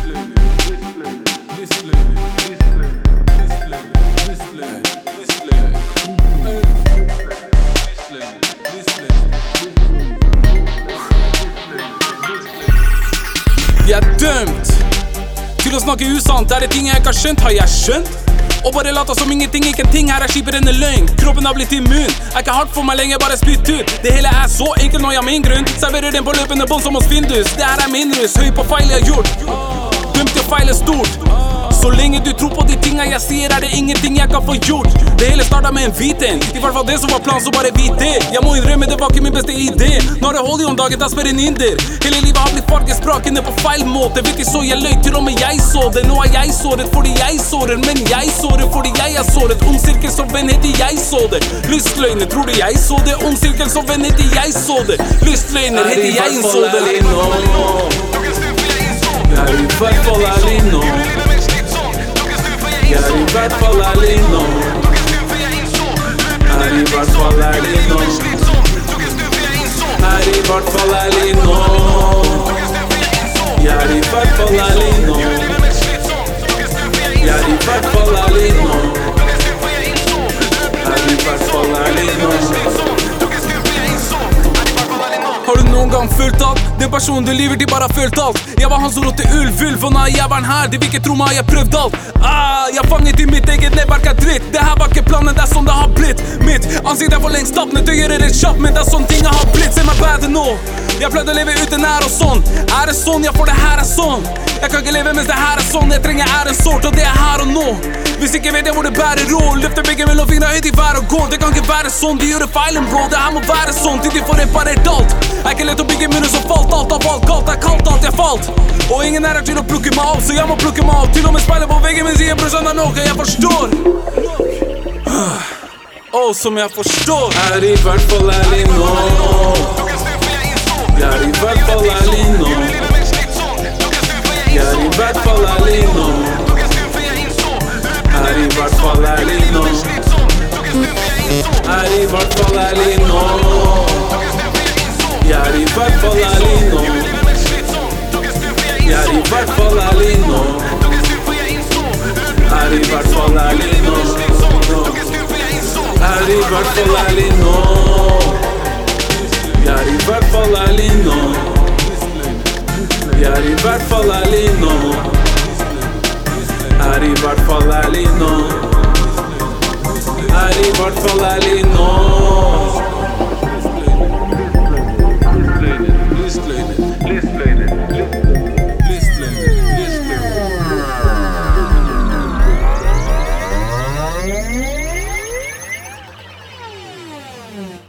Vi er dømt til å snakke usant. Er det ting jeg ikke har skjønt? Har jeg skjønt? Og bare lata som ingenting, ikke en ting her er kjipere enn en løgn. Kroppen har blitt immun, er ikke hardt for meg lenger, bare spytt ut. Det hele er så enkelt når jeg har min grunn. Serverer den på løpende bånd som hos Findus. Det her er min rus, høy på feil jeg har gjort. Dømt til å feile stort. Så lenge du tror på de tinga jeg sier, er det ingenting jeg kan få gjort. Det hele startet med en hviten, i hvert fall det som var planen, så bare vit det. Jeg må innrømme, det var ikke min beste idé. Når det holder om dagen, da spør en inder. Hele livet har blitt fargesprakende på feil måte. Vet de så jeg løy, til og med jeg så det. Nå er jeg såret fordi jeg sårer, men jeg sårer fordi jeg er såret. Ung sirkel som venn heter jeg så det. Lystløgner, tror du jeg så det? Ung sirkel som venn heter jeg så det. Lystløgner heter jeg så det. Jeg er i hvert fall ærlig nå. Jeg er i hvert fall ærlig nå. Er i hvert fall ærlig nå. Er i hvert fall ærlig nå. Jeg er i hvert fall ærlig nå. Jeg er i hvert fall ærlig nå. Er i hvert fall ærlig nå. Har du noen gang følt at den personen du lever, de bare har følt alt? Jeg var han som rådte ulv, og nå er jævelen her. De vil ikke tro meg, jeg har prøvd alt. Jeg fanget i mitt eget nettverk er dritt. Det her var ikke planen, det er sånn det har blitt. Mitt ansikt er for lengst stappnet til å gjøre det kjapt, men det er sånn ting jeg har blitt. Se meg bade nå. Jeg pleide å leve uten ære og sånn. Er det sånn? Ja, for det her er sånn. Jeg kan ikke leve mens det her er sånn. Jeg trenger æren sårt, og det er her og nå. Hvis ikke vet jeg hvor det bærer råd. Løfter begge mellom fingrene høyt i været og går. Det kan ikke være sånn, de gjør feilen bro. Det her må være sånn til de får reparert alt. Er ikke lett å bygge munnen som falt. Alt har falt galt, det er kaldt, alt jeg falt. Og ingen er her til å plukke meg opp, så jeg må plukke meg opp. Til og med speilet på veggen min sier brorsan det er noe jeg forstår. Som jeg forstår. Er i hvert fall ærlig nå. Jeg er i hvert fall ærlig nå. Jeg er i hvert fall ærlig nå. Er i hvert fall ærlig nå. Er i hvert fall ærlig nå. Jeg er i hvert fall ærlig nå. Jeg er i hvert fall ærlig nå. Er i hvert fall ærlig nå. Er i hvert fall ærlig nå. Jeg er i hvert fall ærlig nå. Jeg er i hvert fall ærlig nå. Er i hvert fall ærlig nå. Er i hvert fall ærlig nå. Mm.